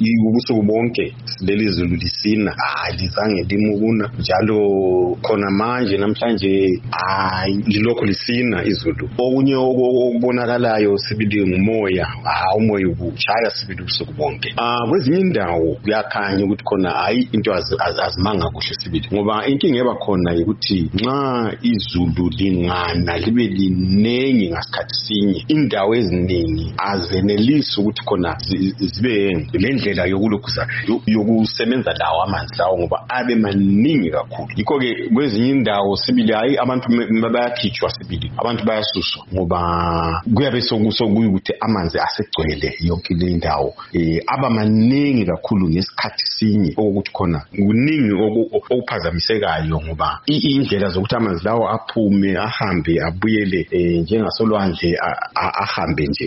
ubusuku bonke leli zulu lisina alizange limukuna njalo khona manje namhlanje lilokho lisina izulu. Okunye okubonakalayo sibili ngumoya, umoya ubushaya sibili ubusuku bonke. Kwezinye indawo kuyakhanya ukuthi khona into azimanga kuhle sibili, ngoba inkinga eba khona ukuthi nxa izulu lingana libe linengi ngasikhathi sinye, indawo eziningi azenelisi ukuthi khona zibe lendlela yokusebenza lawo amanzi lawo, ngoba abe maningi kakhulu. Yikho-ke kwezinye indawo sibili abantu bayakhitshwa sibili, abantu bayasuswa ngoba kuyabe sokuyukuthi amanzi asegcwele yonke le ndawo, aba maningi kakhulu ngesikhathi sinye, okuthi khona kuningi okuphazamisekayo ngoba indlela zokuthi amanzi lawo aphume ahambe abuyele njengasolwandle ahambe nje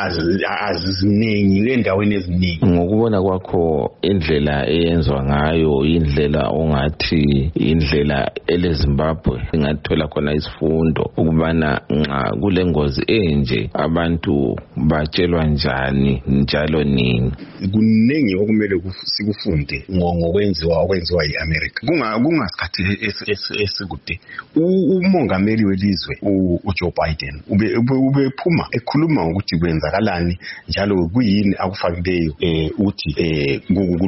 aziningi endaweni eziningi. Ngokubona kwakho indlela eyenzwa ngayo indlela ongathi indlela eleZimbabwe ingathola khona isifundo ukubana nxa kulengozi enje abantu batshelwa njani njalo nini? Kuningi okumele sikufunde okwenziwa yi-America. Kungasikhathi esikude umongameli welizwe uJoe Biden ubephuma ekhuluma ukuthi kwenzakalani njalo kuyini akufakileyo ukuthi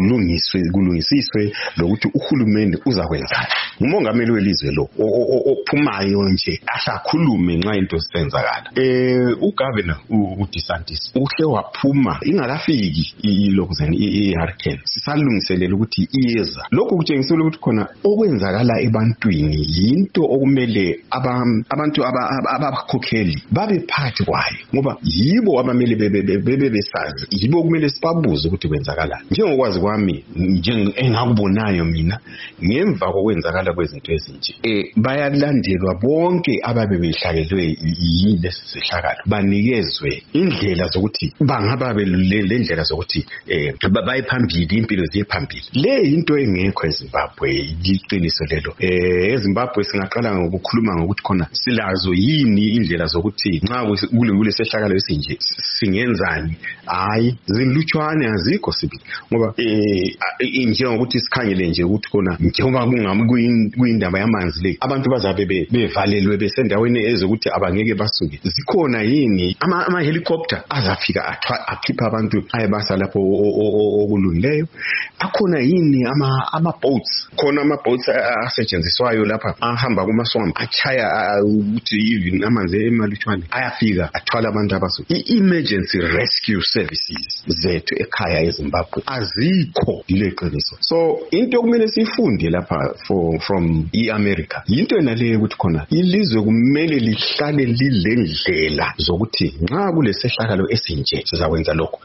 kulungisiswe lokuthi uhulumende uzakwenzani. Umongameli welizwe lo ophumayo nje asakhulume nxa into zisenzakala. Ugovernor uDeSantis uhle waphuma ingakafiki ilokuzeni i-hurricane, sisalungiselela ukuthi iyeza. Lokho kutshengisela ukuthi khona okwenzakala ebantwini yinto okumele abantu abakhokheli babe phakathi kwayo, ngoba yibo abamele bebe besazi, yibo kumele sibabuze ukuthi kwenzakalani. Njengokwazi kwami engakubonayo mina ngemva kokwenzakala kwezinto ezinje, bayalandelwa bonke ababe behlakelwe yilesi sehlakalo, banikezwe indlela zokuthi bangaba lendlela zokuthi bayiphambili, impilo ziye phambili. Le into engekho eZimbabwe, iqiniso lelo. eZimbabwe singaqala ngokukhuluma ngokuthi khona silazo yini indlela zokuthi nxa kule sehlakalo esinje singenzani. Zinlutshwane azikho sibili, ngoba njengokuthi sikhangele nje ukuthi khona njengoba kuyindaba yamanzi le, abantu bazabe bevalelwe besendaweni ezokuthi abangeke basuke. Zikhona yini ama-helicopter azafika akhipha abantu ayebasa lapho okulungileyo? Akhona yini ama-boats? Khona ama-boats asetshenziswayo lapha ahamba kumaswamp achaya ukuthi even amanzi emalutshwane ayafika athwala abantu abasuke. I-emergency rescue services zethu ekhaya eZimbabwe azikho, yile qiniso. So into okumele siyifunde lapha from i-America yinto enaleyo ukuthi khona ilizwe kumele lihlale lilendlela zokuthi nxa kulesehlakalo esinje sizakwenza lokho.